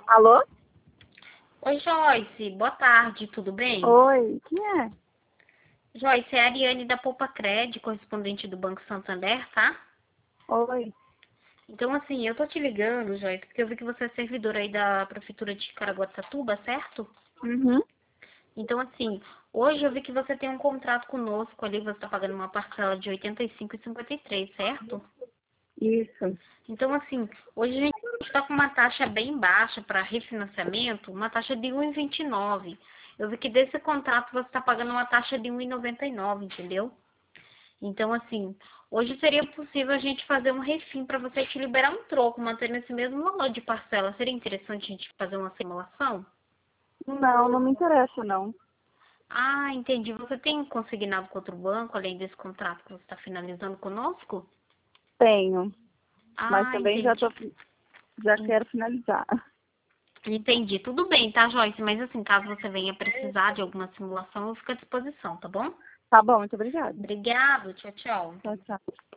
Alô? Oi, Joyce. Boa tarde, tudo bem? Oi, quem é? Joyce, é a Ariane da Poupa Cred, correspondente do Banco Santander, tá? Oi. Então, assim, eu tô te ligando, Joyce, porque eu vi que você é servidora aí da Prefeitura de Caraguatatuba, certo? Uhum. Então, assim, hoje eu vi que você tem um contrato conosco ali, você tá pagando uma parcela de 85,53, certo? Isso. Então, assim, hoje a gente está com uma taxa bem baixa para refinanciamento, uma taxa de 1,29. Eu vi que desse contrato você está pagando uma taxa de 1,99, entendeu? Então, assim, hoje seria possível a gente fazer um refim para você te liberar um troco, mantendo esse mesmo valor de parcela. Seria interessante a gente fazer uma simulação? Não, não me interessa, não. Ah, entendi. Você tem consignado com outro banco, além desse contrato que você está finalizando conosco? Tenho, mas Ah, também entendi. já quero finalizar. Entendi. Tudo bem, tá, Joyce? Mas assim, caso você venha precisar de alguma simulação, eu fico à disposição, tá bom? Tá bom, muito obrigada. Obrigado. Tchau, tchau. Tchau, tchau.